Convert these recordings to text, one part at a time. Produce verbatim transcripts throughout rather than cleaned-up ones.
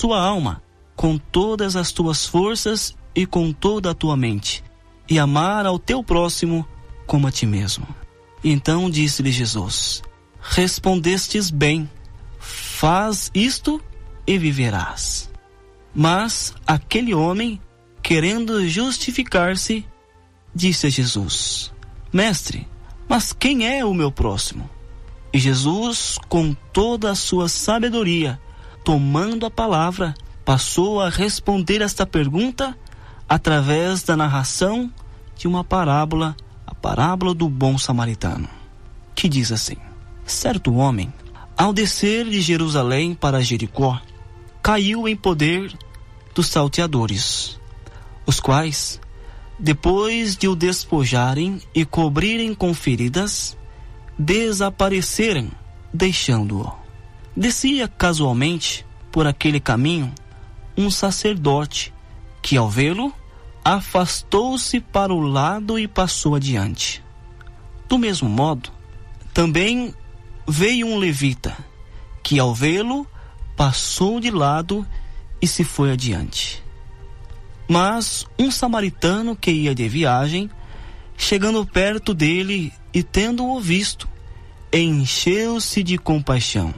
tua alma, com todas as tuas forças e com toda a tua mente, e amar ao teu próximo como a ti mesmo. Então disse-lhe Jesus: respondestes bem, faz isto e viverás. Mas aquele homem, querendo justificar-se, disse a Jesus: Mestre, mas quem é o meu próximo? E Jesus, com toda a sua sabedoria, tomando a palavra, passou a responder esta pergunta através da narração de uma parábola, a parábola do bom samaritano, que diz assim: certo homem, ao descer de Jerusalém para Jericó, caiu em poder dos salteadores, os quais, depois de o despojarem e cobrirem com feridas, desapareceram, deixando-o. Descia casualmente por aquele caminho um sacerdote, que ao vê-lo, afastou-se para o lado e passou adiante. Do mesmo modo, também veio um levita, que ao vê-lo, passou de lado e se foi adiante. Mas um samaritano que ia de viagem, chegando perto dele e tendo-o visto, encheu-se de compaixão.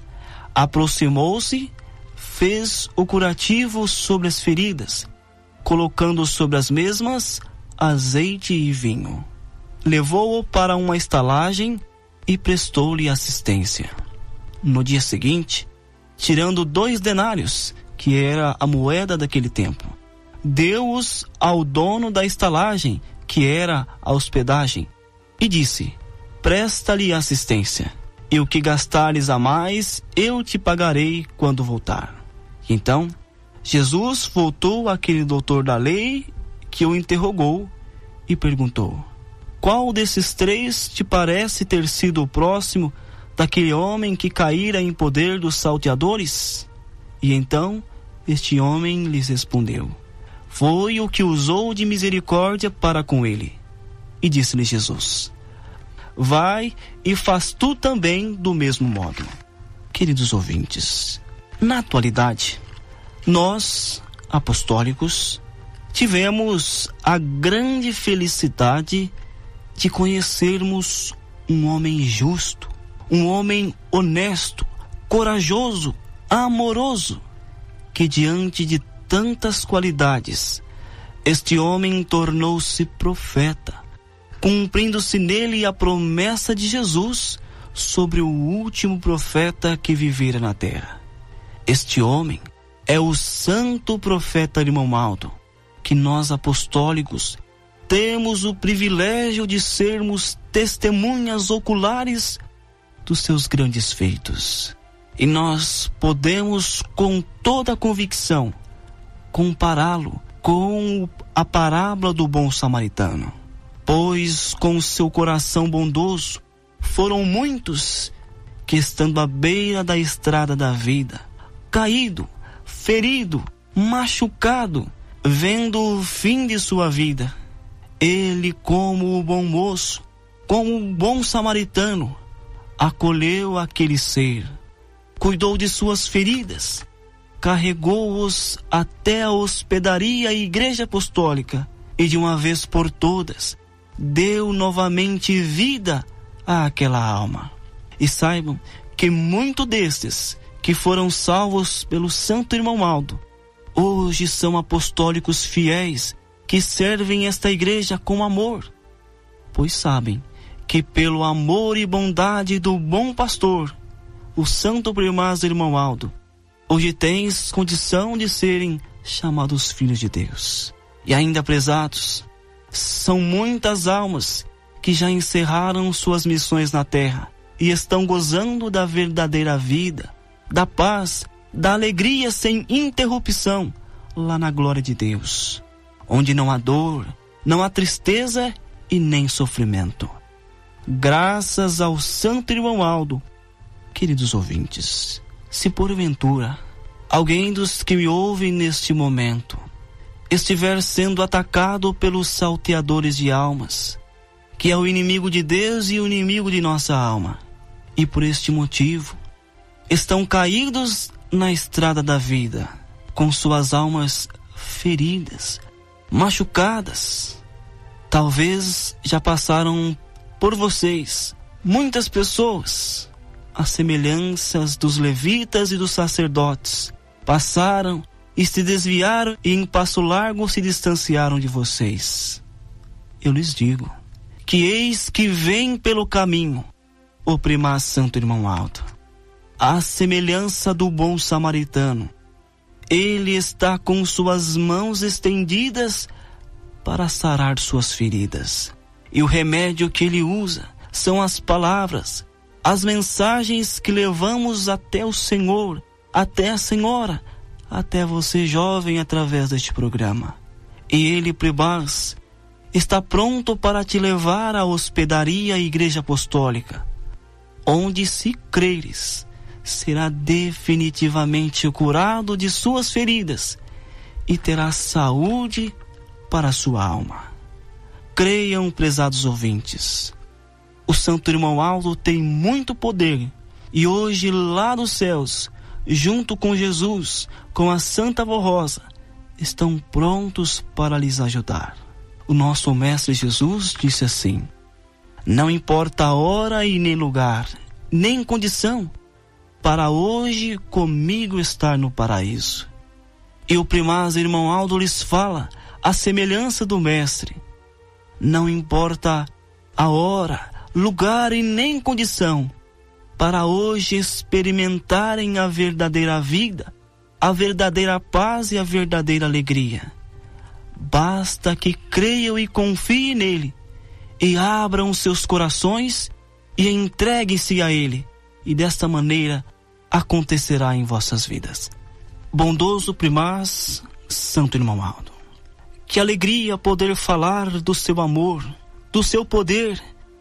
Aproximou-se, fez o curativo sobre as feridas, colocando sobre as mesmas azeite e vinho. Levou-o para uma estalagem e prestou-lhe assistência. No dia seguinte, tirando dois denários, que era a moeda daquele tempo, deu-os ao dono da estalagem, que era a hospedagem, e disse: presta-lhe assistência, e o que gastares a mais, eu te pagarei quando voltar. Então, Jesus voltou àquele doutor da lei que o interrogou e perguntou: qual desses três te parece ter sido o próximo daquele homem que caíra em poder dos salteadores? E então este homem lhes respondeu: foi o que usou de misericórdia para com ele. E disse-lhe Jesus: vai e faz tu também do mesmo modo. Queridos ouvintes, na atualidade, nós, apostólicos, tivemos a grande felicidade de conhecermos um homem justo, um homem honesto, corajoso, amoroso, que diante de tantas qualidades, este homem tornou-se profeta, cumprindo-se nele a promessa de Jesus sobre o último profeta que vivera na terra. Este homem é o santo profeta Irmãomaldo, que nós apostólicos temos o privilégio de sermos testemunhas oculares dos seus grandes feitos. E nós podemos, com toda a convicção, compará-lo com a parábola do bom samaritano. Pois com seu coração bondoso, foram muitos que, estando à beira da estrada da vida, caído, ferido, machucado, vendo o fim de sua vida, ele, como o bom moço, como o bom samaritano, acolheu aquele ser, cuidou de suas feridas, carregou-os até a hospedaria e igreja apostólica e, de uma vez por todas, deu novamente vida àquela alma. E saibam que muitos destes que foram salvos pelo Santo Irmãomaldo hoje são apostólicos fiéis que servem esta igreja com amor, pois sabem que pelo amor e bondade do bom pastor, o Santo Primaz Irmãomaldo, hoje tens condição de serem chamados filhos de Deus. E ainda, prezados, são muitas almas que já encerraram suas missões na terra e estão gozando da verdadeira vida, da paz, da alegria sem interrupção lá na glória de Deus, onde não há dor, não há tristeza e nem sofrimento. Graças ao Santo Irmãomaldo, queridos ouvintes, se porventura alguém dos que me ouvem neste momento estiver sendo atacado pelos salteadores de almas, que é o inimigo de Deus e o inimigo de nossa alma, e por este motivo estão caídos na estrada da vida, com suas almas feridas, machucadas. Talvez já passaram por vocês muitas pessoas, as semelhanças dos levitas e dos sacerdotes, passaram e se desviaram e em passo largo se distanciaram de vocês. Eu lhes digo que eis que vem pelo caminho o primaz Santo Irmão Aldo, à semelhança do bom samaritano. Ele está com suas mãos estendidas para sarar suas feridas. E o remédio que ele usa são as palavras, as mensagens que levamos até o Senhor, até a Senhora, até você jovem através deste programa. E ele, primaz, está pronto para te levar à hospedaria Igreja Apostólica, onde, se creres, será definitivamente curado de suas feridas e terá saúde para a sua alma. Creiam, prezados ouvintes, o Santo Irmão Aldo tem muito poder e hoje lá dos céus, junto com Jesus, com a Santa Avó Rosa, estão prontos para lhes ajudar. O nosso Mestre Jesus disse assim: não importa a hora e nem lugar, nem condição, para hoje comigo estar no paraíso. E o primaz Irmão Aldo lhes fala a semelhança do Mestre: não importa a hora, lugar e nem condição, para hoje experimentarem a verdadeira vida, a verdadeira paz e a verdadeira alegria. Basta que creiam e confiem nele, e abram seus corações e entreguem-se a ele, e desta maneira acontecerá em vossas vidas. Bondoso primaz Santo Irmão Aldo, que alegria poder falar do seu amor, do seu poder,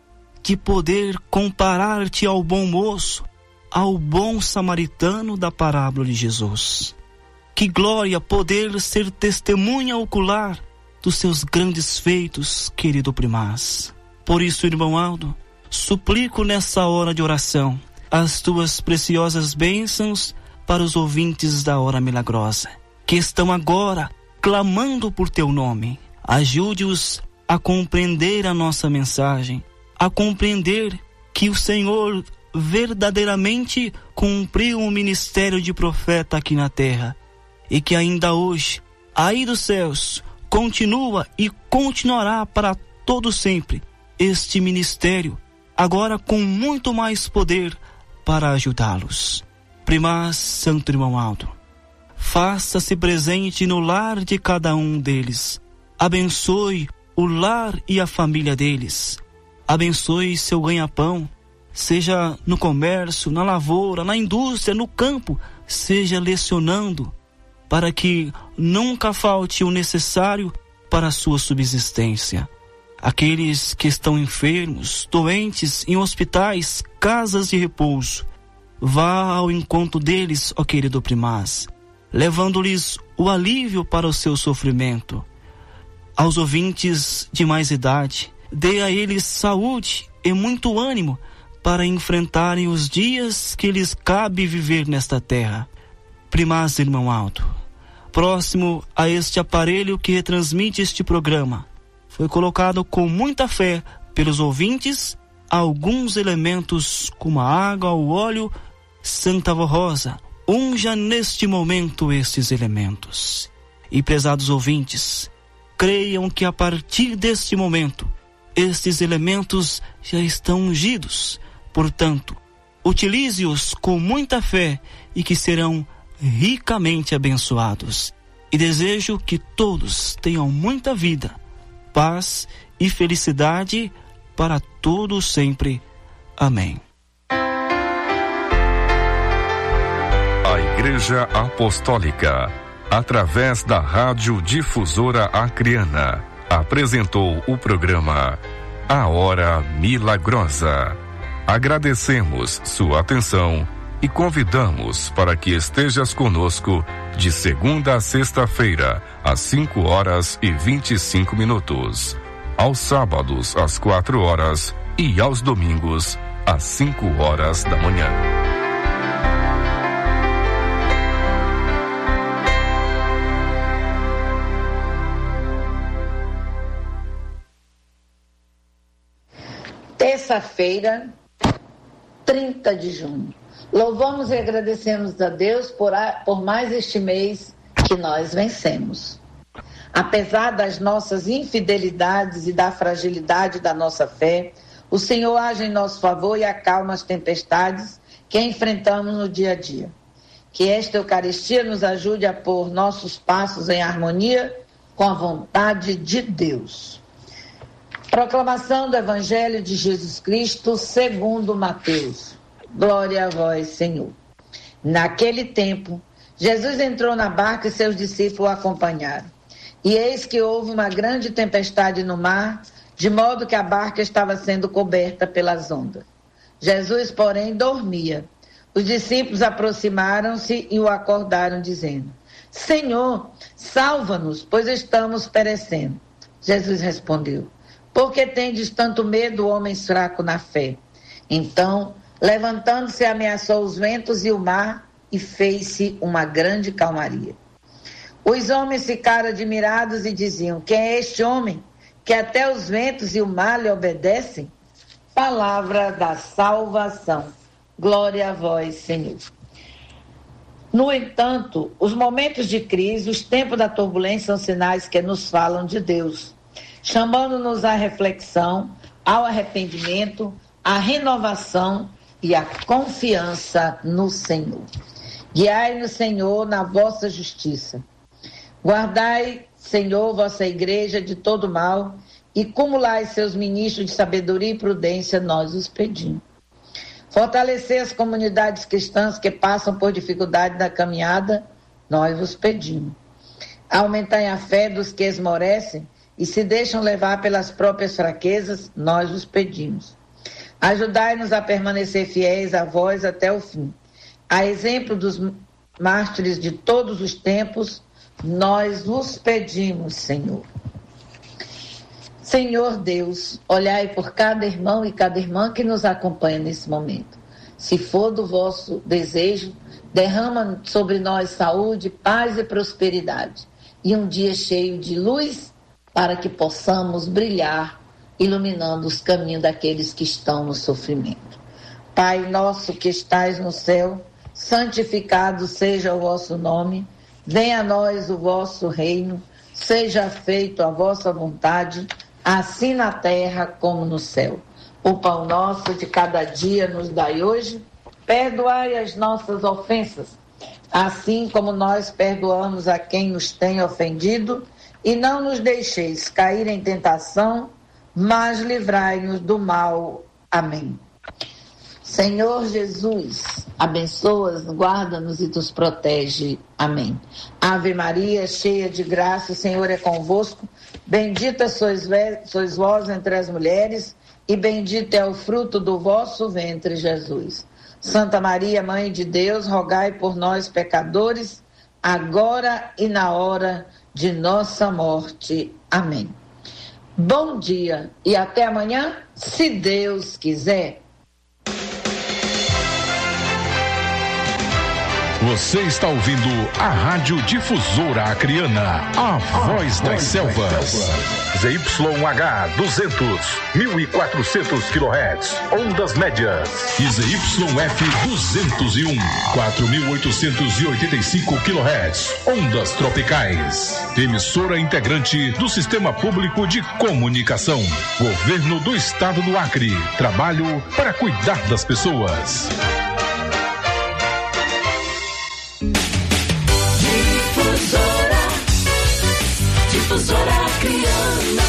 de poder comparar-te ao bom moço, ao bom samaritano da parábola de Jesus. Que glória poder ser testemunha ocular dos seus grandes feitos, querido primaz. Por isso, Irmão Aldo, suplico nessa hora de oração as tuas preciosas bênçãos para os ouvintes da Hora Milagrosa, que estão agora clamando por teu nome. Ajude-os a compreender a nossa mensagem, a compreender que o Senhor verdadeiramente cumpriu um ministério de profeta aqui na terra, e que ainda hoje, aí dos céus, continua e continuará para todo sempre este ministério, agora com muito mais poder para ajudá-los. Primaz Santo Irmão Aldo, faça-se presente no lar de cada um deles. Abençoe o lar e a família deles. Abençoe seu ganha-pão, seja no comércio, na lavoura, na indústria, no campo, seja lecionando, para que nunca falte o necessário para a sua subsistência. Aqueles que estão enfermos, doentes, em hospitais, casas de repouso, vá ao encontro deles, ó querido primaz, levando-lhes o alívio para o seu sofrimento. Aos ouvintes de mais idade, dê a eles saúde e muito ânimo para enfrentarem os dias que lhes cabe viver nesta terra. Primaz Irmão Aldo, próximo a este aparelho que retransmite este programa, foi colocado com muita fé pelos ouvintes alguns elementos como a água, o óleo. Santa Avó Rosa, unja neste momento estes elementos. E, prezados ouvintes, creiam que a partir deste momento estes elementos já estão ungidos. Portanto, utilize-os com muita fé e que serão ricamente abençoados. E desejo que todos tenham muita vida, paz e felicidade para todos sempre. Amém. A Igreja Apostólica, através da Rádio Difusora Acreana, apresentou o programa A Hora Milagrosa. Agradecemos sua atenção e convidamos para que estejas conosco de segunda a sexta-feira, às cinco horas e vinte e cinco minutos, aos sábados às quatro horas e aos domingos às cinco horas da manhã. terça-feira, trinta de junho. Louvamos e agradecemos a Deus por, a, por mais este mês que nós vencemos. Apesar das nossas infidelidades e da fragilidade da nossa fé, o Senhor age em nosso favor e acalma as tempestades que enfrentamos no dia a dia. Que esta Eucaristia nos ajude a pôr nossos passos em harmonia com a vontade de Deus. Proclamação do Evangelho de Jesus Cristo segundo Mateus. Glória a vós, Senhor. Naquele tempo, Jesus entrou na barca e seus discípulos o acompanharam. E eis que houve uma grande tempestade no mar, de modo que a barca estava sendo coberta pelas ondas. Jesus, porém, dormia. Os discípulos aproximaram-se e o acordaram, dizendo: Senhor, salva-nos, pois estamos perecendo. Jesus respondeu: Por que tendes tanto medo, homens fracos na fé? Então, levantando-se, ameaçou os ventos e o mar, e fez-se uma grande calmaria. Os homens ficaram admirados e diziam: Quem é este homem, que até os ventos e o mar lhe obedecem? Palavra da salvação. Glória a vós, Senhor. No entanto, os momentos de crise, os tempos da turbulência são sinais que nos falam de Deus, chamando-nos à reflexão, ao arrependimento, à renovação e à confiança no Senhor. Guiai-nos, Senhor, na vossa justiça. Guardai, Senhor, vossa igreja de todo mal e cumulai seus ministros de sabedoria e prudência, nós os pedimos. Fortalecer as comunidades cristãs que passam por dificuldade na caminhada, nós vos pedimos. Aumentai a fé dos que esmorecem e se deixam levar pelas próprias fraquezas, nós os pedimos. Ajudai-nos a permanecer fiéis a vós até o fim. A exemplo dos mártires de todos os tempos, nós vos pedimos, Senhor. Senhor Deus, olhai por cada irmão e cada irmã que nos acompanha nesse momento. Se for do vosso desejo, derrama sobre nós saúde, paz e prosperidade. E um dia cheio de luz para que possamos brilhar, iluminando os caminhos daqueles que estão no sofrimento. Pai nosso que estais no céu, santificado seja o vosso nome. Venha a nós o vosso reino. Seja feito a vossa vontade, assim na terra como no céu. O pão nosso de cada dia nos dai hoje. Perdoai as nossas ofensas, assim como nós perdoamos a quem nos tem ofendido. E não nos deixeis cair em tentação, mas livrai-nos do mal. Amém. Senhor Jesus, abençoa-nos, guarda-nos e nos protege. Amém. Ave Maria, cheia de graça, o Senhor é convosco. Bendita sois, sois vós entre as mulheres, e bendito é o fruto do vosso ventre, Jesus. Santa Maria, Mãe de Deus, rogai por nós, pecadores, agora e na hora de nossa morte. Amém. Bom dia e até amanhã, se Deus quiser. Você está ouvindo a Rádio Difusora Acreana, a voz das selvas. Z Y H duzentos, mil e quatrocentos quilohertz, ondas médias. E Z Y F duzentos e um, quatro mil oitocentos e oitenta e cinco quilohertz, ondas tropicais. Emissora integrante do Sistema Público de Comunicação. Governo do Estado do Acre. Trabalho para cuidar das pessoas. Difusora Acreana.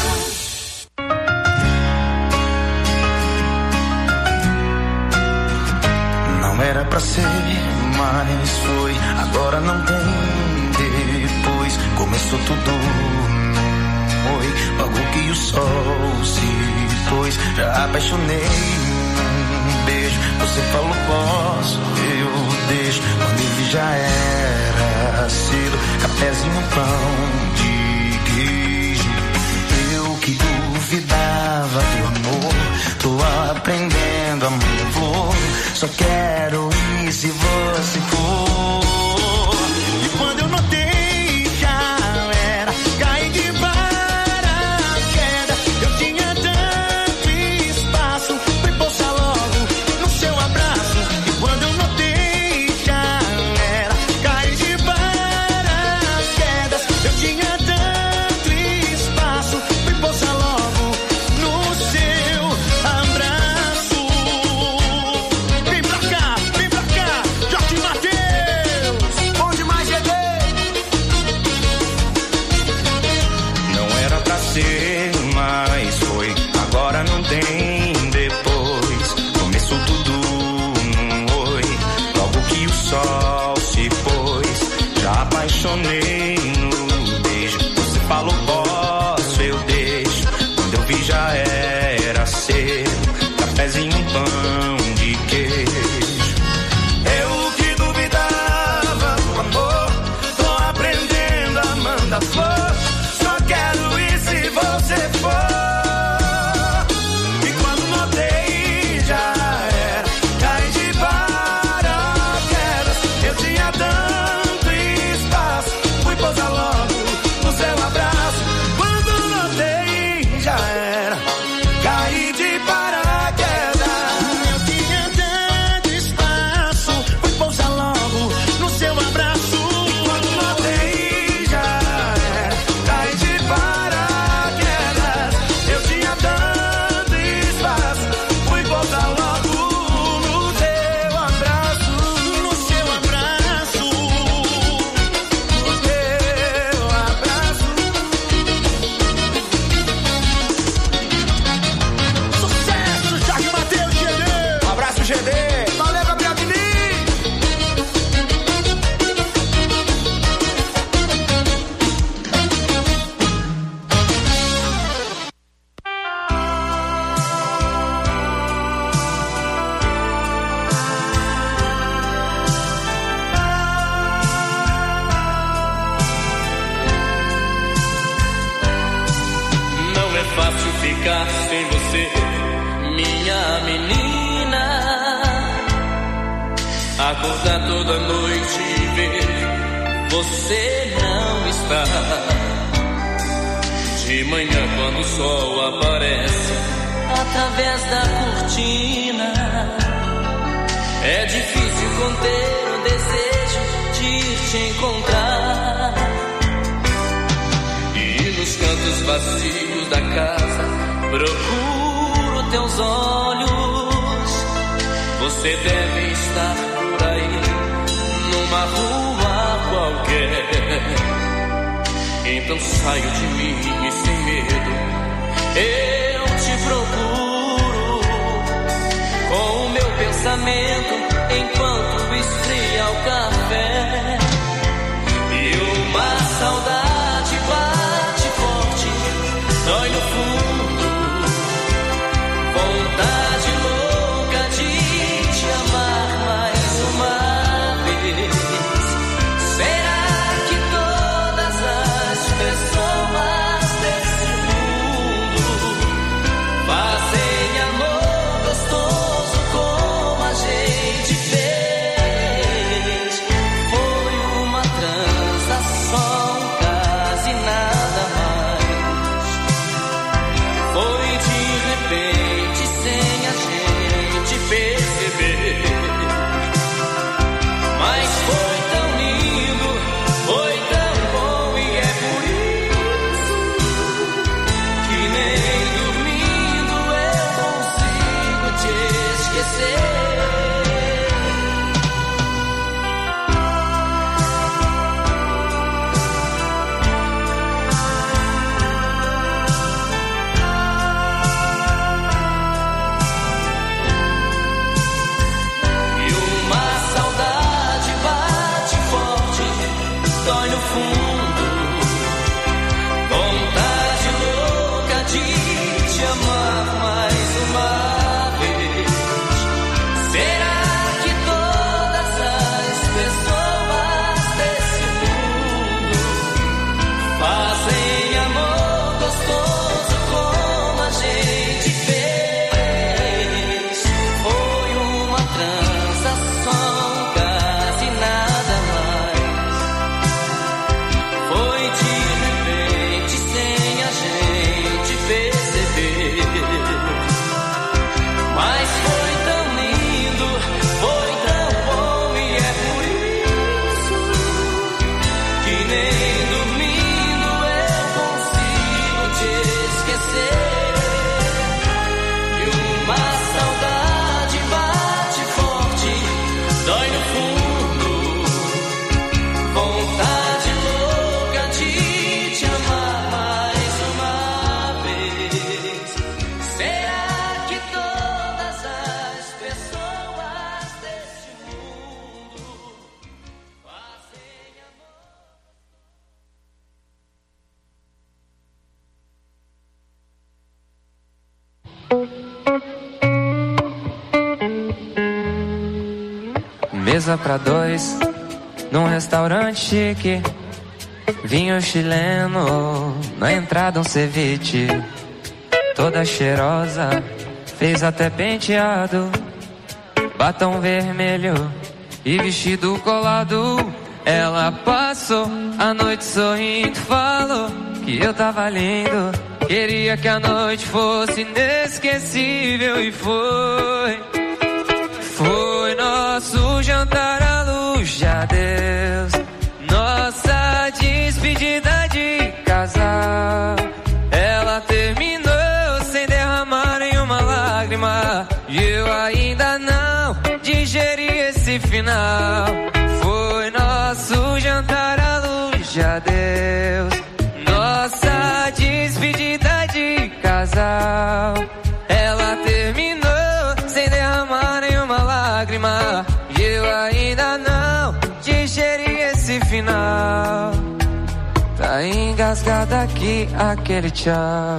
Não era pra ser, mas foi. Agora não tem depois. Começou tudo num oi. Logo que o sol se pôs, já apaixonei num beijo. Você falou posso, eu deixo. Quando ele já era cedo, cafezinho, pão de que duvidava do amor, tô aprendendo amor, vou, só quero ir se você for. E quando eu notei já era, caí de paraquedas, eu tinha tanto espaço, fui apaixonei no beijo. Você falou posso, eu deixo. Quando eu vi já era cedo. Cafézinho, um pão de queijo. Eu que duvidava do amor, tô aprendendo a mandar flor. Só quero ir se você for. E quando notei já era, caí de paraquedas. Eu tinha tanto espaço, fui pousar logo no seu abraço. Quando notei já era, caí de paraquedas. Eu tinha tanto espaço, fui pousar logo no seu abraço. Quando notei já era, caí de paraquedas. Eu tinha tanto espaço, fui pousar logo no seu abraço. No seu abraço, no seu abraço. Sucesso, Jorge Mateus, G D. Um abraço, G D. Valeu, Gabriel Diniz. Não é fácil ficar sem você, minha menina. Acordar toda noite e ver você não está. De manhã quando o sol aparece através da cortina, é difícil conter o desejo de ir te encontrar. E nos cantos vazios da casa procuro teus olhos. Você deve estar por aí, numa rua qualquer. Então saio de mim e sem medo eu te procuro, com o meu pensamento enquanto esfria o café. E uma saudade bate forte, dói no fundo, vontade louca de te amar mais uma vez. Será que todas as pessoas desse mundo fazem amor gostoso como a gente fez? Foi uma transação, quase nada mais. Foi de repente, sem a gente perceber. Mas foi tão lindo, foi tão bom, e é por isso que nem dormindo eu consigo te esquecer. E uma saudade bate forte, dói no fundo, vontade louca de te amar mais uma vez. Será que todas as pessoas desse mundo fazem amor gostoso como a gente fez? Foi uma transação, quase nada mais. Foi de repente, sem a gente perceber. Mas foi tão lindo, foi tão bom, e é por isso que nem dormindo eu consigo te esquecer. E uma saudade bate forte, dói no fundo, vontade louca de te amar mais uma vez. Será que todas as pessoas deste mundo fazem amor? Mesa pra dois, num restaurante chique. Vinho chileno, na entrada um ceviche. Toda cheirosa, fez até penteado. Batom vermelho e vestido colado. Ela passou a noite sorrindo, falou que eu tava lindo. Queria que a noite fosse inesquecível e foi. Foi nosso jantar à luz de adeus, nossa despedida de casal. Ela terminou sem derramar nenhuma lágrima e eu ainda não digeri esse final. Foi nosso jantar à luz de adeus, nossa despedida de casal. Ela terminou sem derramar nenhuma lágrima e eu ainda não digeri esse final. Tá engasgada aqui aquele tchau.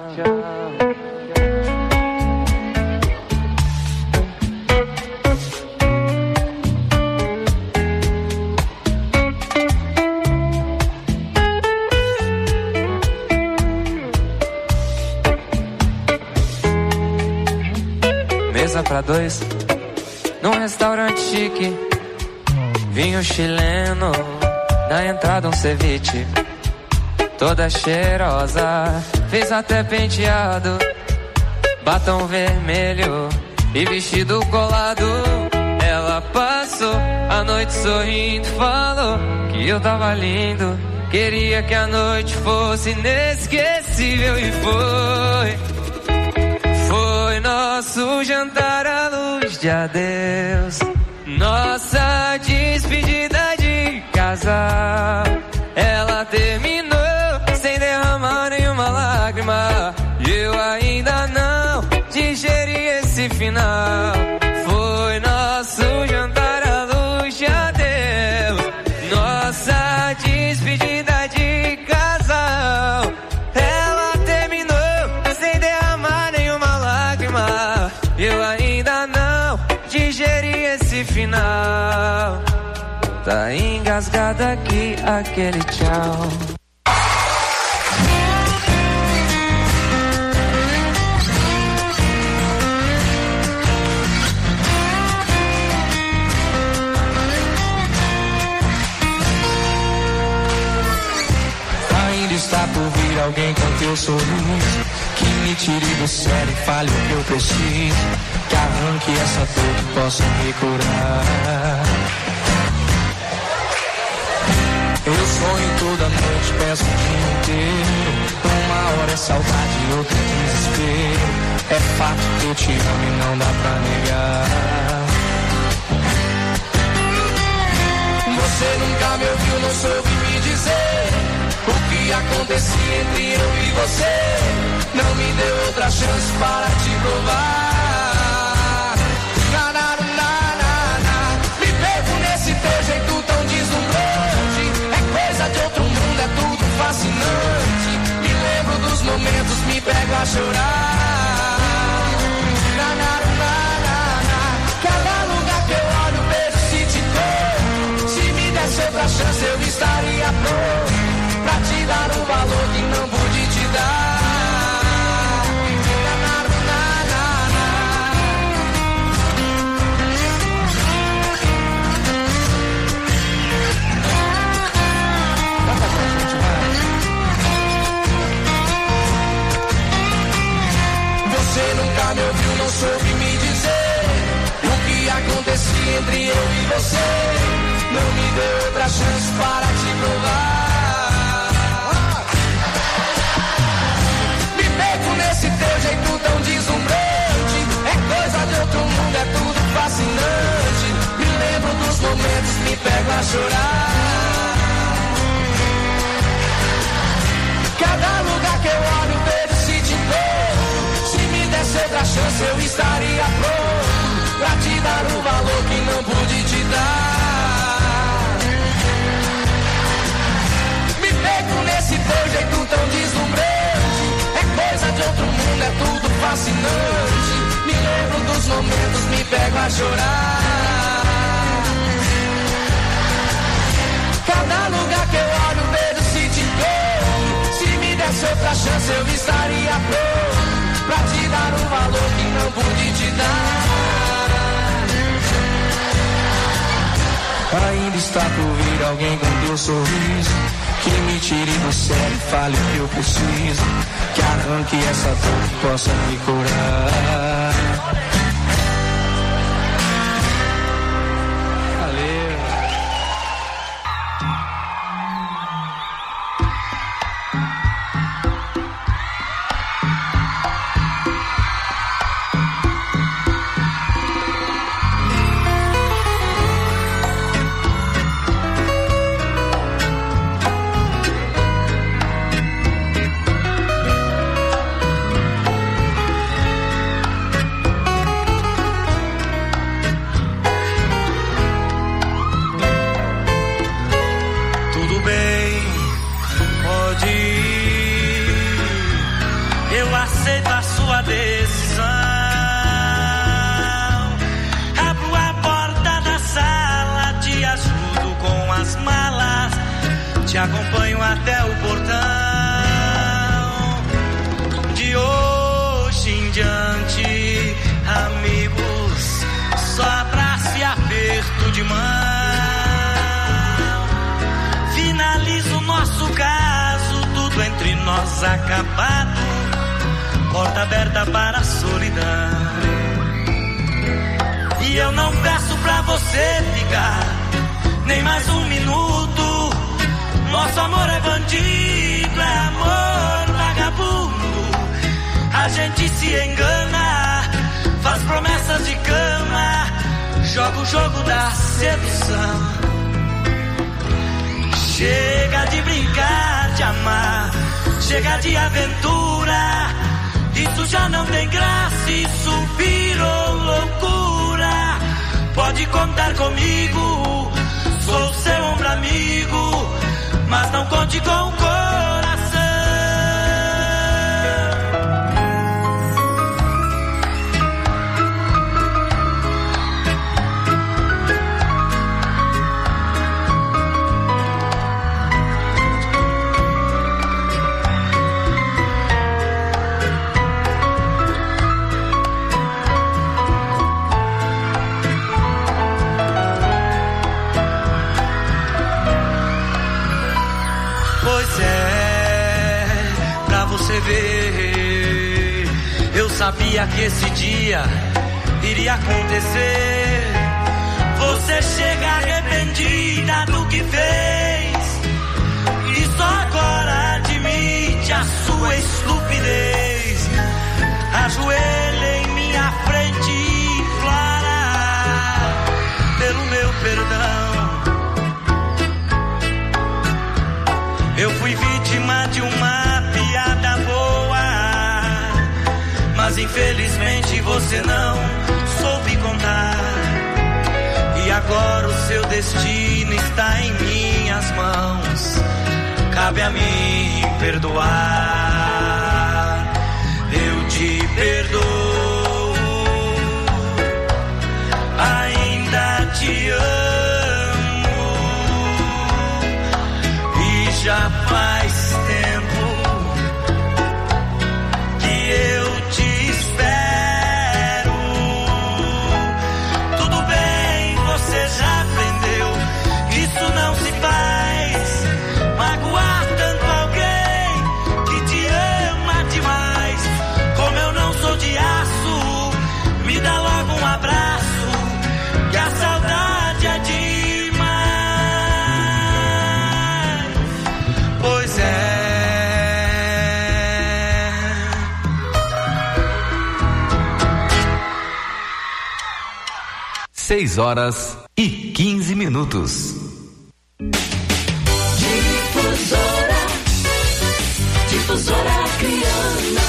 Mesa pra dois, num restaurante chique. Vinho chileno, na entrada um ceviche. Toda cheirosa, fez até penteado. Batom vermelho e vestido colado. Ela passou a noite sorrindo, falou que eu tava lindo. Queria que a noite fosse inesquecível e foi. Foi nosso jantar à luz de adeus, nossa despedida de casal. Ela terminou sem derramar nenhuma lágrima e eu ainda não digeri esse final. Foi nosso jantar à luz de adeus, nossa despedida de casal. Ela terminou sem derramar nenhuma lágrima e eu ainda não digeri esse final. Tá engasgada aqui aquele tchau. Ainda está por vir alguém com teu sorriso, que me tire do sério e fale o que eu preciso, que arranque essa dor que possa me curar. Eu sonho toda noite, peço o dia inteiro. Uma hora é saudade, outra é desespero. É fato que eu te amo e não dá pra negar. Você nunca me ouviu, não soube me dizer o que acontecia entre eu e você. Não me deu outra chance para te provar. Na, na, na, na, na. Me pego nesse teu jeito tão deslumbrante. É coisa de outro mundo, é tudo fascinante. Me lembro dos momentos, me pego a chorar. Na, na, na, na, na. Cada lugar que eu olho, vejo se te dou. Se me desse outra chance, eu estaria pronto pra te dar um valor que não pude te dar. Na, na, na, na, na. Canta pra gente, vai. Você nunca me ouviu, não soube me dizer o que acontecia entre eu e você. Não me deu outra chance para te provar. Nesse teu jeito tão deslumbrante, é coisa de outro mundo, é tudo fascinante. Me lembro dos momentos, me pego a chorar. Cada lugar que eu olho, vejo se te dou. Se me desse outra chance, eu estaria pronto pra te dar o valor que não pude te dar. Me pego nesse teu jeito tão deslumbrante, coisa de outro mundo, é tudo fascinante. momentos me pego a chorar. Cada lugar que eu olho, vejo se te dou. Se me desse outra chance, eu estaria pronto pra te dar um valor que não pude te dar. Ainda está por vir alguém com teu sorriso, que me tire do sério e fale o que eu preciso, que arranque essa dor que possa me curar. Valeu. Te acompanho até o portão. De hoje em diante, amigos, só abraço e aperto de mão. Finaliza o nosso caso, tudo entre nós acabado. Porta aberta para a solidão. E eu não peço pra você ficar nem mais um minuto. Nosso amor é bandido, é amor vagabundo. A gente se engana, faz promessas de cama, joga o jogo da sedução. Chega de brincar, de amar, chega de aventura. Isso já não tem graça, isso virou loucura. Pode contar comigo, sou seu ombro amigo, mas não conte com o coração. Ver, eu sabia que esse dia iria acontecer. Você chega arrependida do que fez e só agora admite a sua estupidez. Ajoelha em minha frente e implora pelo meu perdão. Eu fui vítima de uma piada boa, mas infelizmente você não soube contar. E agora o seu destino está em minhas mãos. Cabe a mim perdoar. Eu te perdoo, ainda te amo, e já faz tempo que eu te espero. Tudo bem, você já aprendeu que isso não se faz. Magoar tanto alguém que te ama demais. Como eu não sou de aço, me dá logo um abraço, que a saudade é demais. Pois é. Seis horas e quinze minutos. Difusora, Difusora Criana.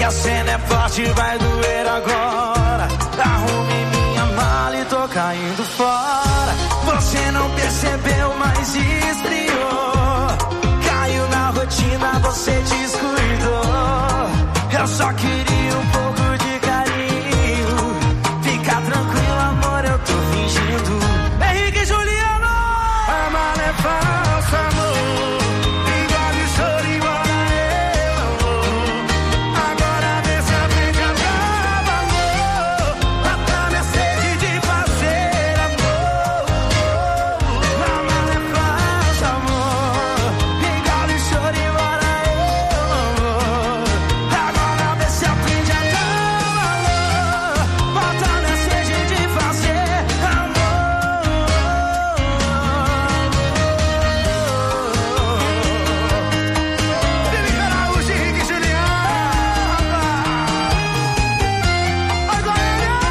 a cena é forte, vai doer agora. Arrume minha mala e tô caindo fora. Você não percebeu, mas esfriou. Caiu na rotina, você descuidou. Eu só queria um pouco de carinho. Fica tranquilo, amor, eu tô fingindo. Henrique e Juliano! A mala é falsa, amor. Engole o choro, embora eu não vou. Agora vê se aprende a dar valor. Mata minha sede de fazer amor. A mala é falsa, amor. Engole o choro, embora eu não vou. Agora vê se aprende a dar valor. Mata minha sede de fazer amor. Felipe Araújo, Henrique e Juliana. Agora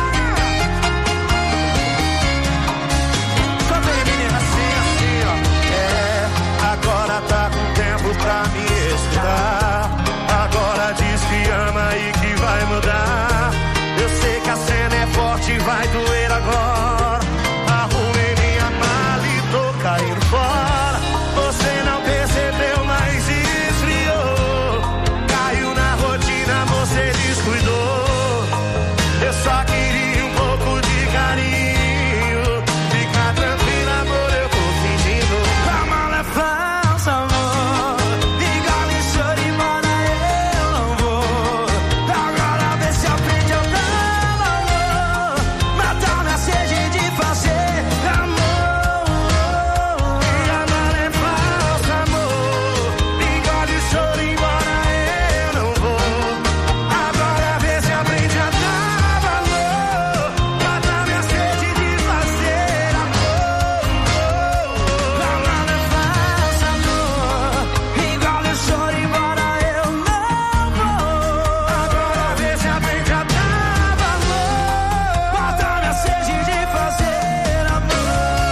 também, menina, assim, assim, ó. É, agora tá com tempo pra me estudar. Agora diz que ama e que vai mudar. Eu sei que a cena é forte, vai doer agora. Arrumei minha mala e tô caindo fora. Você não percebeu, mas esfriou. Caiu na rotina, você descuidou. Eu só queria um pouco de carinho. Fica tranquila, amor, eu tô fingindo. A mala é falsa, amor. Engole o choro, embora eu não vou. Agora vê se aprende a dar valor. Matar minha sede de fazer amor. E a mala é falsa, amor. Engole o choro, embora eu não vou. Agora vê se aprende a dar valor. Matar minha sede de fazer amor. A mala é falsa, amor. Engole o choro, embora eu não vou. Agora vê se aprende a dar valor. Matar minha sede de fazer amor.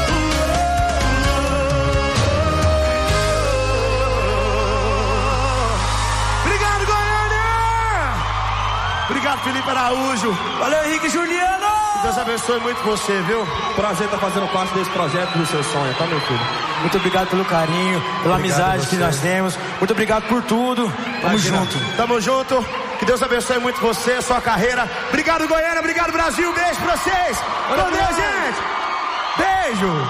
Obrigado, Goiânia! Obrigado, Felipe Araújo. Valeu, Henrique e Juliano! Deus abençoe muito você, viu? Prazer estar fazendo parte desse projeto do seu sonho, tá, meu filho? Muito obrigado pelo carinho, pela Obrigado amizade a que você. nós temos. Muito obrigado por tudo. Tamo Imagina. junto. Tamo junto. Que Deus abençoe muito você, sua carreira. Obrigado, Goiânia. Obrigado, Brasil. Beijo pra vocês. Com Deus, gente. Beijo.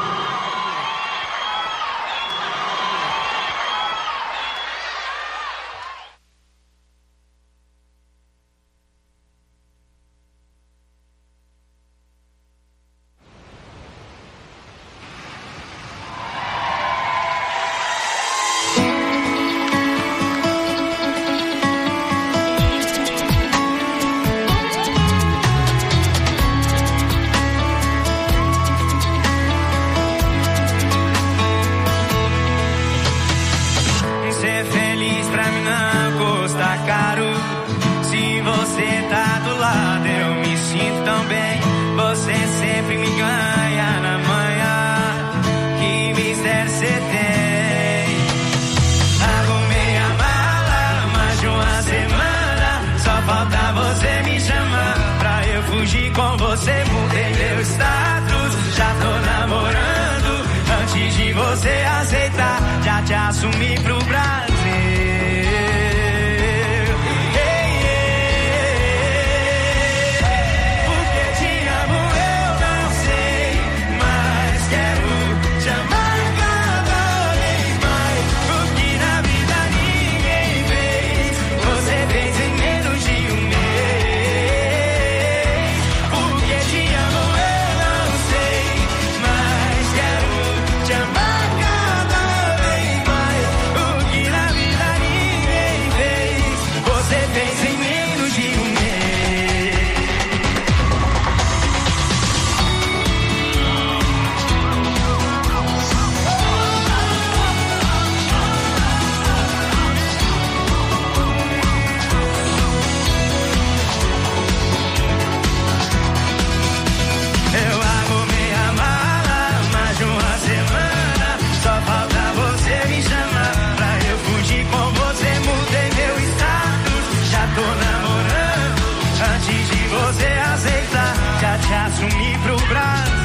Ser feliz pra mim não custa caro. Se você tá do lado, eu me sinto tão bem. Você sempre me ganha na manhã. Que mistério cê tem? Arrumei a mala mais de uma semana. Só falta você me chamar pra eu fugir com você. Mudei meu status, já tô namorando. Antes de você aceitar, já te assumi pro Brasil. Ei, ei, porque te amo eu não sei, mas quero te amar cada vez mais. O que na vida ninguém fez, você fez em menos de um mês. Porque te amo eu não sei, mas quero te amar cada vez mais. O sumir pro Brasil.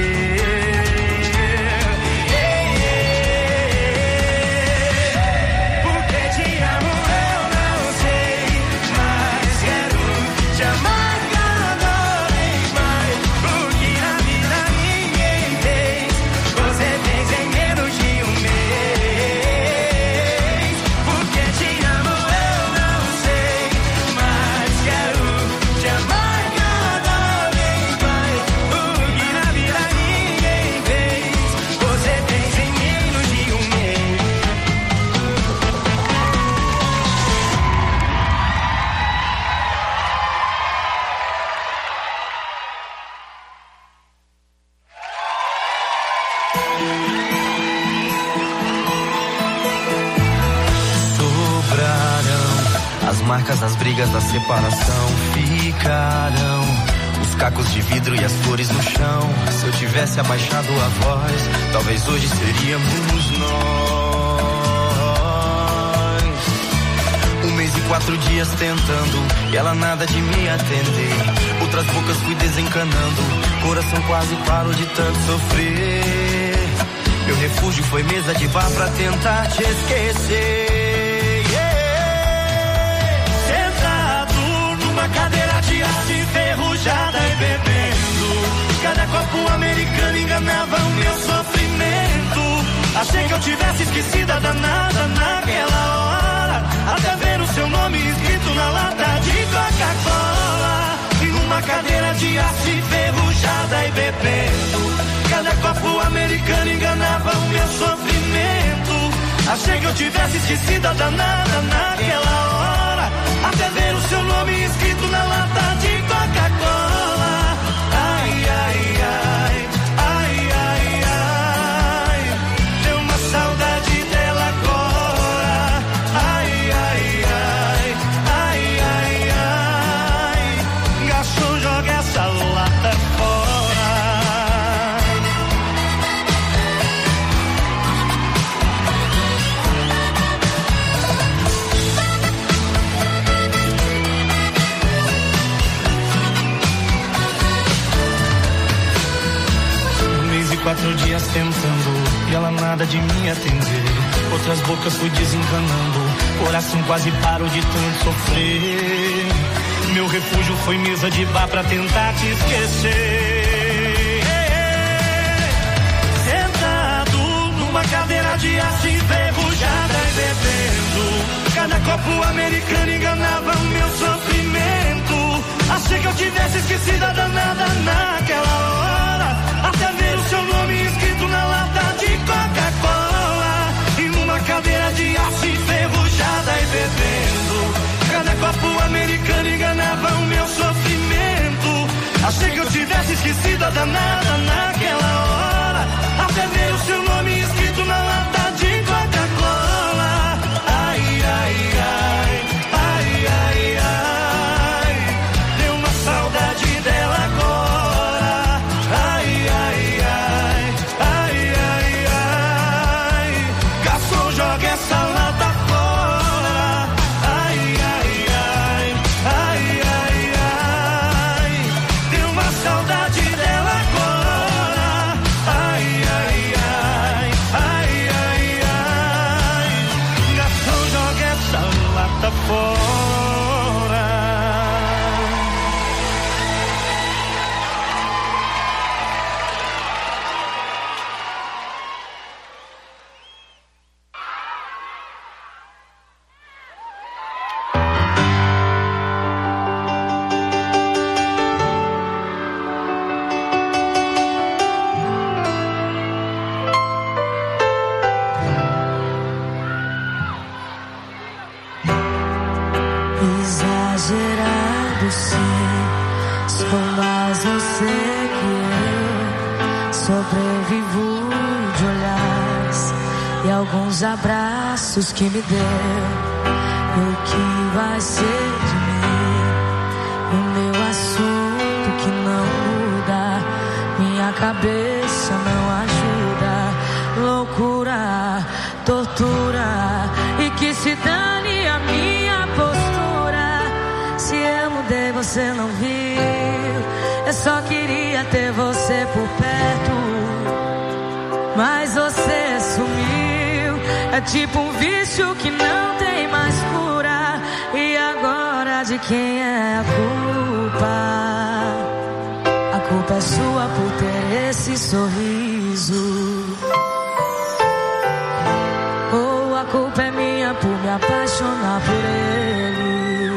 Marcas das brigas da separação ficarão, os cacos de vidro e as flores no chão. Se eu tivesse abaixado a voz, talvez hoje seríamos nós. Um mês e quatro dias tentando, e ela nada de me atender. Outras bocas fui desencanando, coração quase parou de tanto sofrer. Meu refúgio foi mesa de bar pra tentar te esquecer. Cadeira de aço enferrujada e bebendo. Cada copo americano enganava o meu sofrimento. Achei que eu tivesse esquecido a danada naquela hora, até ver o seu nome escrito na lata de Coca-Cola. E numa cadeira de aço enferrujada e bebendo. Cada copo americano enganava o meu sofrimento. Achei que eu tivesse esquecido a danada naquela hora, até ver o seu nome escrito na lata de Coca-Cola. Ai, ai, ai, ai, ai, ai, deu uma saudade dela agora. Ai, ai, ai, ai, ai, ai, garçom, joga essa lata fora. Quatro dias tentando, e ela nada de me atender. Outras bocas fui desenganando, coração quase parou de tanto sofrer. Meu refúgio foi mesa de bar pra tentar te esquecer. Sentado numa cadeira de aço enferrujada e bebendo. Cada copo americano enganava o meu sofrimento. Achei que eu tivesse esquecido a danada naquela hora, até ver o seu nome escrito na lata de Coca-Cola. E numa cadeira de aço enferrujada e bebendo. Cada copo americano enganava o meu sofrimento. Achei que eu tivesse esquecido a danada naquela hora, até ver o seu nome escrito na lata de Coca-Cola. Ai, ai, ai, ai, ai, ai, deu uma saudade dela agora. Ai, ai, ai, ai, ai, ai, garçom, joga essa lata fora. Ai, ai, ai, ai, ai, ai, deu uma saudade dela agora. Ai, ai, ai, ai, ai, ai, garçom, joga essa lata fora. Exagerado sim, sou mais você que eu. Sobrevivo de olhares e alguns abraços que me deu. E o que vai ser de mim? O meu assunto que não muda, minha cabeça não ajuda. Loucura, tortura, e que se dane a minha postura. Se eu mudei, você não viu. Eu só queria queria ter você por perto, mas você sumiu. É tipo um vício que não tem mais cura. E agora de quem é a culpa? A culpa é sua por ter esse sorriso, ou a culpa é minha por me apaixonar por ele.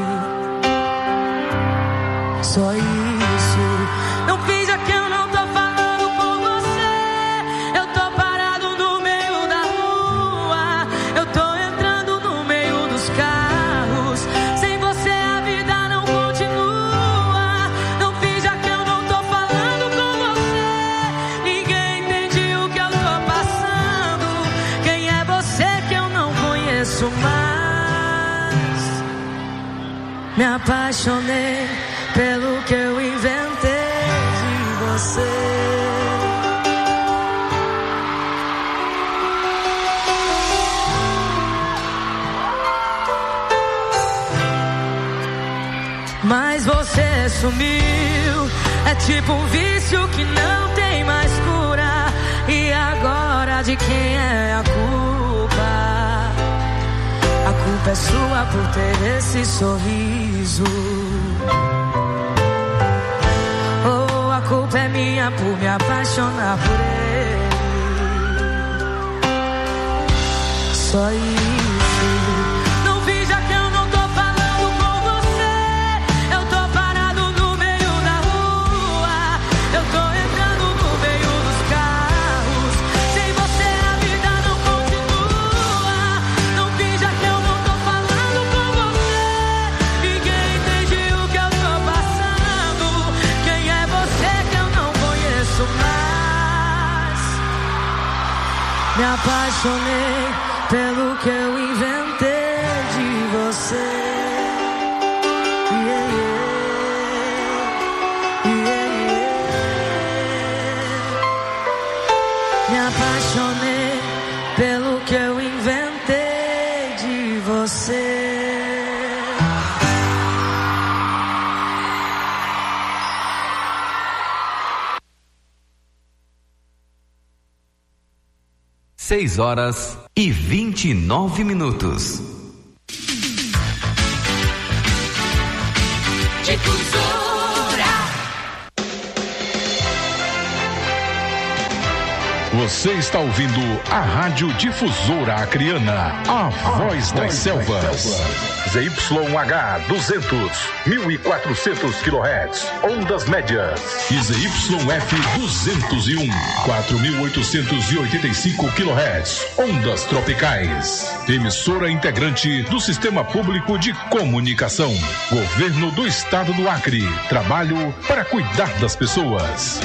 Só isso. Não finja que eu não tô falando com você. Eu tô parado no meio da rua, eu tô entrando no meio dos carros. Sem você a vida não continua. Não finja que eu não tô falando com você. Ninguém entende o que eu tô passando. Quem é você que eu não conheço mais? Me apaixonei pelo que eu inventei de você. Mas você sumiu. É tipo um vício que não tem mais cura. E agora de quem é a culpa? A culpa é sua por ter esse sorriso, ou a culpa é minha por me apaixonar por ele. Só isso. Não finja que eu não tô falando com você. Eu tô parado no meio da rua, eu tô entrando no meio dos carros. Sem você a vida não continua. Não finja que eu não tô falando com você. Ninguém entende o que eu tô passando. Quem é você que eu não conheço mais? Me apaixonei pelo que eu inventei de você. Yeah, yeah, yeah. Me apaixonei pelo que eu inventei de você. Seis horas e vinte e nove minutos. Difusora. Você está ouvindo a Rádio Difusora Acreana, a voz das selvas. Z Y H duzentos, mil e quatrocentos quilohertz, ondas médias. E Z Y F duzentos e um, quatro mil oitocentos e oitenta e cinco quilohertz, ondas tropicais. Emissora integrante do Sistema Público de Comunicação. Governo do Estado do Acre. Trabalho para cuidar das pessoas.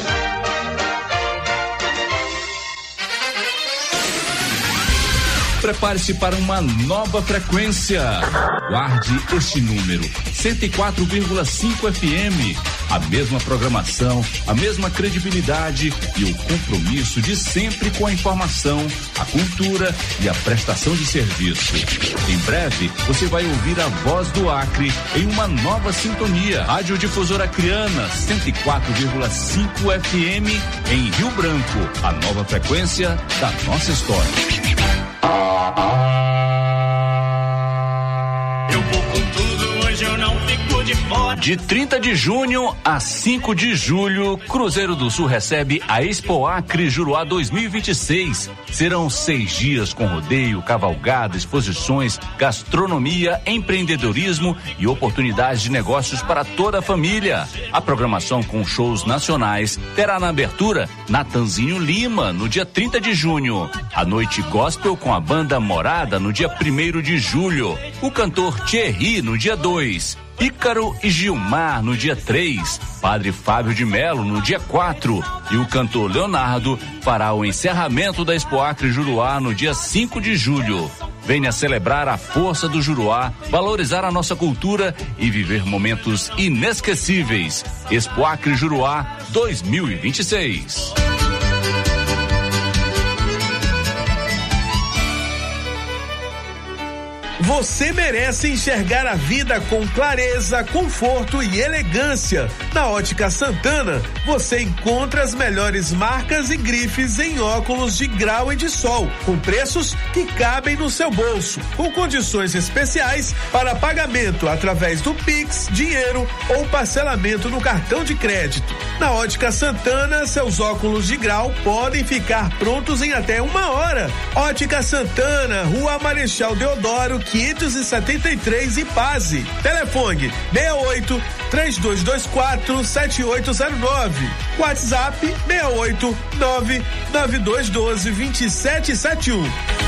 Prepare-se para uma nova frequência. Guarde este número, cento e quatro vírgula cinco F M. A mesma programação, a mesma credibilidade e o compromisso de sempre com a informação, a cultura e a prestação de serviço. Em breve, você vai ouvir a voz do Acre em uma nova sintonia. Rádio Difusora Acreana, cento e quatro vírgula cinco F M em Rio Branco. A nova frequência da nossa história. Eu vou com tudo, hoje eu não fico de fora. De trinta de junho a cinco de julho, Cruzeiro do Sul recebe a Expo Acre Juruá dois mil e vinte e seis. Serão seis dias com rodeio, cavalgada, exposições, gastronomia, empreendedorismo e oportunidades de negócios para toda a família. A programação com shows nacionais terá na abertura Natanzinho Lima, no dia trinta de junho. A noite gospel com a banda Morada, no dia primeiro de julho. O cantor Thierry, no dia dois. Ícaro e Gilmar no dia três, Padre Fábio de Melo no dia quatro e o cantor Leonardo fará o encerramento da Expo Acre Juruá no dia cinco de julho. Venha celebrar a força do Juruá, valorizar a nossa cultura e viver momentos inesquecíveis. Expo Acre Juruá dois mil e vinte e seis. Você merece enxergar a vida com clareza, conforto e elegância. Na Ótica Santana, você encontra as melhores marcas e grifes em óculos de grau e de sol, com preços que cabem no seu bolso, com condições especiais para pagamento através do Pix, dinheiro ou parcelamento no cartão de crédito. Na Ótica Santana, seus óculos de grau podem ficar prontos em até uma hora. Ótica Santana, Rua Marechal Deodoro, quinhentos e setenta e três, Ipase. Telefone seis oito, três dois dois quatro, sete oito zero nove. WhatsApp seis oito, nove nove dois um dois, dois sete sete um.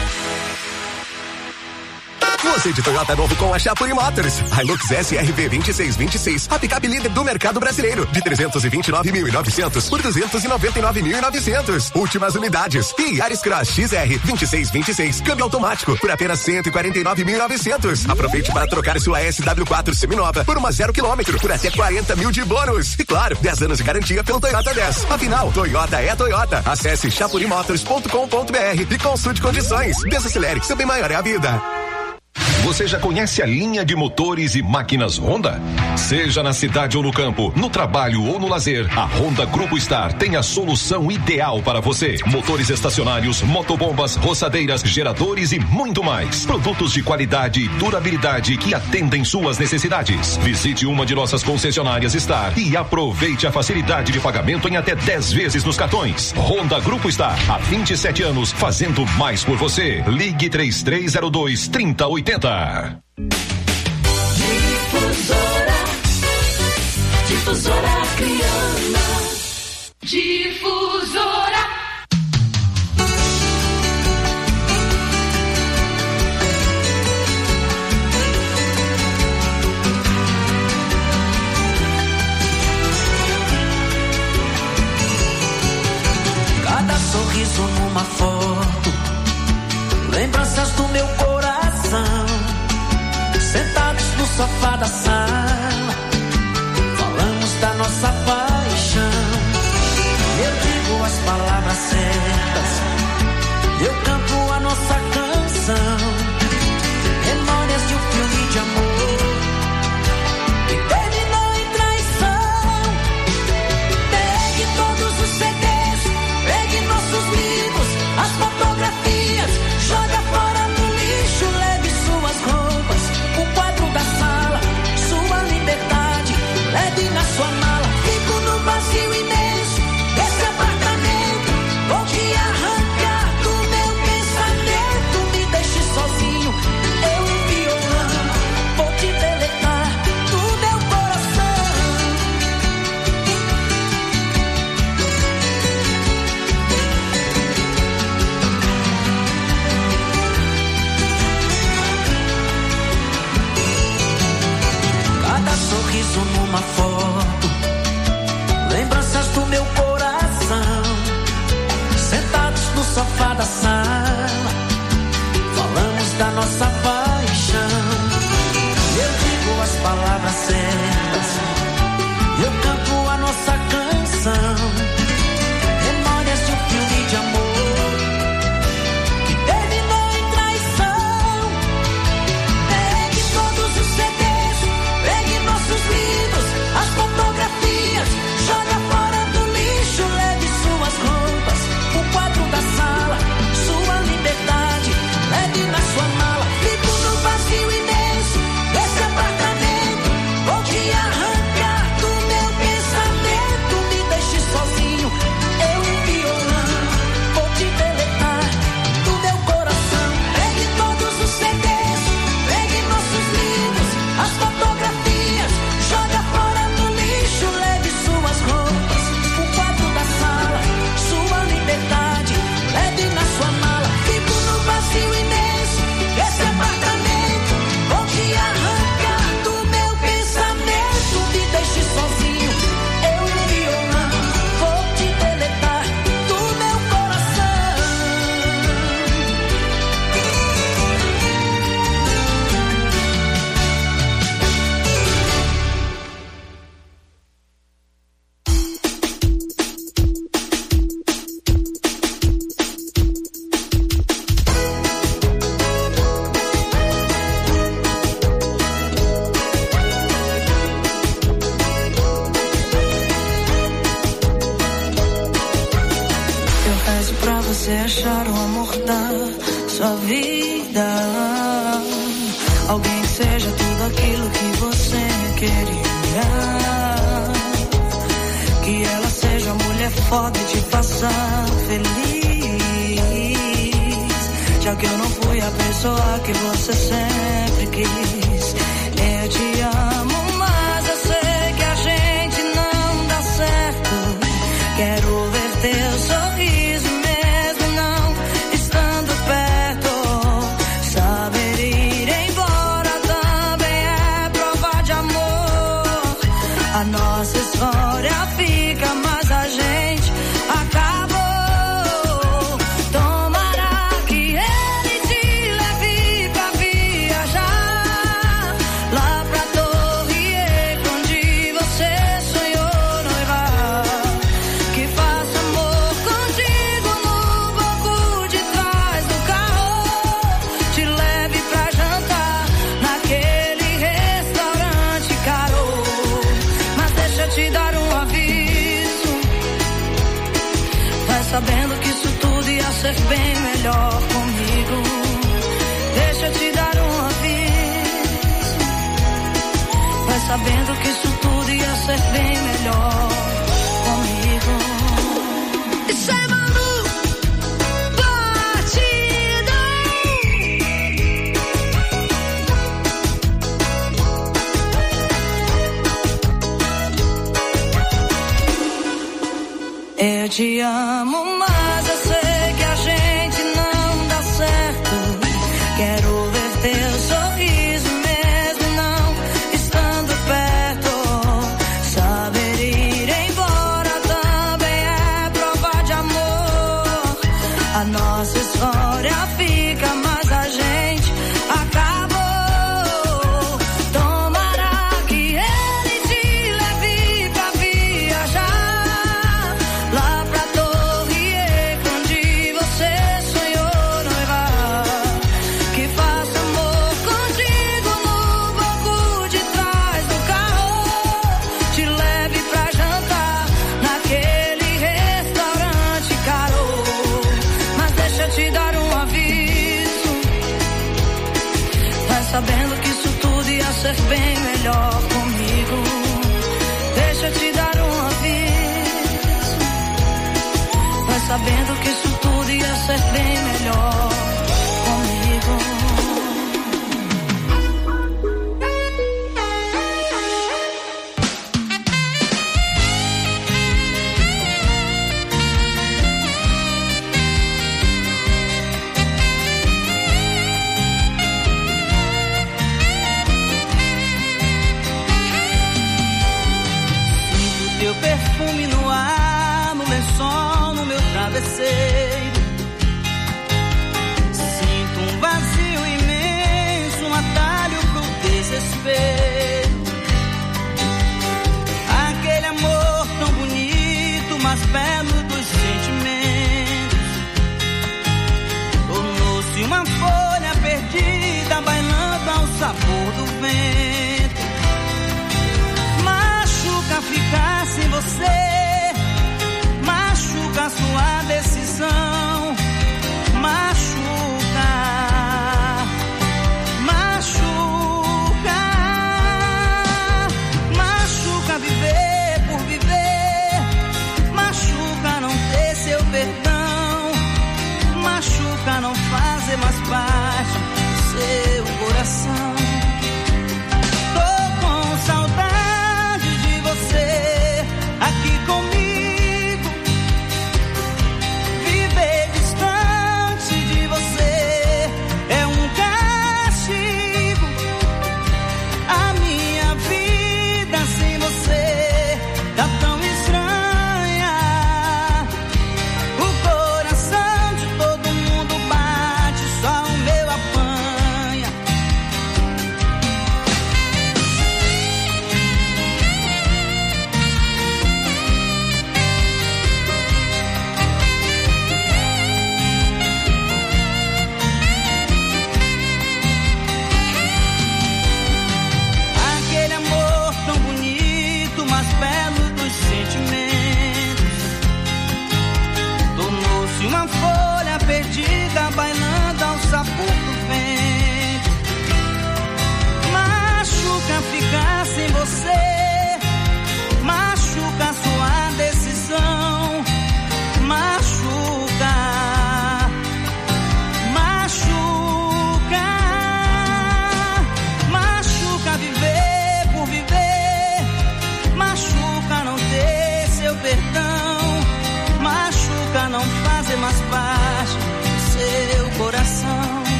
Você de Toyota novo com a Chapuri Motors. Hilux S R V vinte e seis vinte e seis, a picape líder do mercado brasileiro, de trezentos e vinte e nove mil e novecentos por duzentos e noventa e nove mil e novecentos. Últimas unidades. E Yaris Cross X R vinte e seis vinte e seis, câmbio automático, por apenas cento e quarenta e nove mil e novecentos. Aproveite para trocar sua S W quatro seminova por uma zero quilômetro, por até quarenta mil de bônus. E claro, dez anos de garantia pelo Toyota dez. Afinal, Toyota é Toyota. Acesse chapuri motors ponto com ponto b r e consulte condições. Desacelere, seu bem maior é a vida. Você já conhece a linha de motores e máquinas Honda? Seja na cidade ou no campo, no trabalho ou no lazer, a Honda Grupo Star tem a solução ideal para você. Motores estacionários, motobombas, roçadeiras, geradores e muito mais. Produtos de qualidade e durabilidade que atendem suas necessidades. Visite uma de nossas concessionárias Star e aproveite a facilidade de pagamento em até dez vezes nos cartões. Honda Grupo Star, há vinte e sete anos, fazendo mais por você. Ligue três três zero dois, trinta oitenta. Difusora, Difusora Acreana, Difusora. Cada sorriso numa foto, lembranças do meu coração. Sentados no sofá da sala, falamos da nossa paixão. Eu digo as palavras certas, eu canto a nossa canção. Memórias de um filme de amor que terminou em traição. Pegue todos os C Ds, pegue nossos livros, as fotografias, joga fora no lixo, leve suas roupas, o quadro da sala, sua liberdade, leve na sua mala. Fico no vazio imenso desse apartamento, vou te arrancar do meu pensamento. Me deixe sozinho, eu e violão, vou te deletar do meu coração. Cada sorriso numa foto, lembranças do meu coração. Sentados no sofá da sala, falamos da nossa paixão. Eu digo as palavras certas, eu canto a nossa canção. Memórias de um filme de amor que terminou em traição. Pegue todos os C Ds, pegue nossos livros, as você achar o amor da sua vida. Alguém que seja tudo aquilo que você queria. Que ela seja uma mulher foda de passar feliz. Já que eu não fui a pessoa que você sempre quis. Eu te amo, mas eu sei que a gente não dá certo. Quero ver teu sorriso mesmo não estando perto. Saber ir embora também é prova de amor. A nossa história fica, mas a gente acabou. Tomara que ele te leve pra viajar lá pra Torre Eiffel, onde você sonhou noivar. Que faça amor contigo no banco de trás do carro. Te leve pra jantar naquele restaurante caro. Mas deixa eu te dar um aviso. Vai sabendo que isso tudo ia ser bem melhor comigo. Deixa eu te dar um aviso. Vai sabendo que isso tudo ia ser bem melhor comigo. Isso é Manu Batidão. Eu te amo, mas eu sei que a gente não dá certo. Quero ver teu sorriso mesmo não estando perto. Saber ir embora também é prova de amor. A nossa história fica, mas a gente acabou. Tomara que ele te leve pra viajar lá pra Torre Eiffel, onde você sonhou noivar. Que faça amor contigo no banco de trás do carro. Te leve pra jantar naquele restaurante caro. Mas deixa eu te dar um aviso. Vai sabendo que isso tudo ia ser bem melhor comigo. Deixa eu te dar um aviso. Vai sabendo que isso tudo ia ser bem melhor comigo. Teu perfume no ar, no lençol, no meu travesseiro. Sinto um vazio imenso, um atalho pro desespero. Aquele amor tão bonito, mais belo dos sentimentos, tornou-se uma folha perdida, bailando ao sabor do vento. Machuca ficar sem você, machuca sua decisão.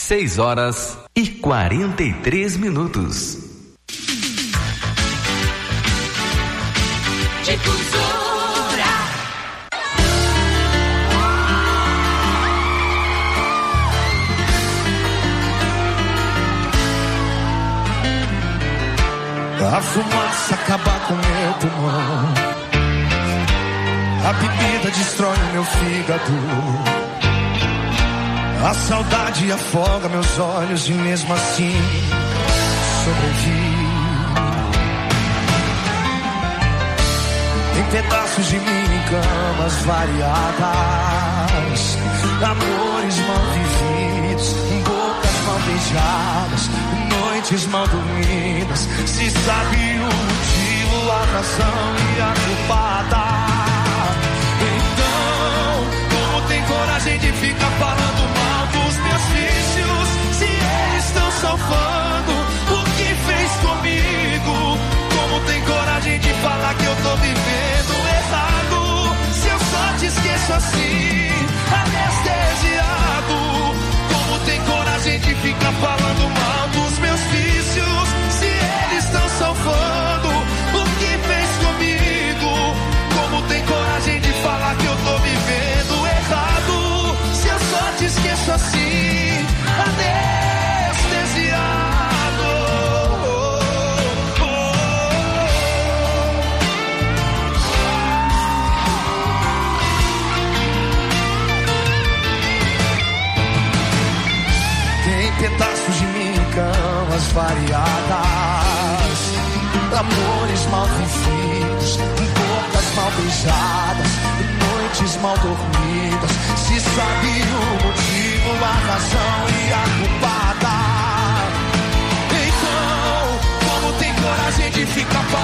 seis horas e quarenta e três minutos. Difusora. A fumaça acaba com meu pulmão, a bebida destrói o meu fígado, a saudade afoga meus olhos e mesmo assim sobrevivi. Tem pedaços de mim em camas variadas, amores mal vividos, bocas mal beijadas, noites mal dormidas. Se sabe o motivo, a razão e a culpada, então como tem coragem de ficar falando mal dos meus vícios, se eles estão salvando o que fez comigo? Como tem coragem de falar que eu tô vivendo errado, se eu só te esqueço assim, anestesiado? Como tem coragem de ficar falando mal dos meus vícios, se eles estão salvando o que fez comigo? Como tem coragem de falar que eu tô vivendo errado, se eu só te esqueço assim, anestesiado? Pedaços de mim em camas variadas, amores mal vividos, bocas mal beijadas, noites mal dormidas. Se sabe o motivo, a razão e a culpada, então como tem coragem de ficar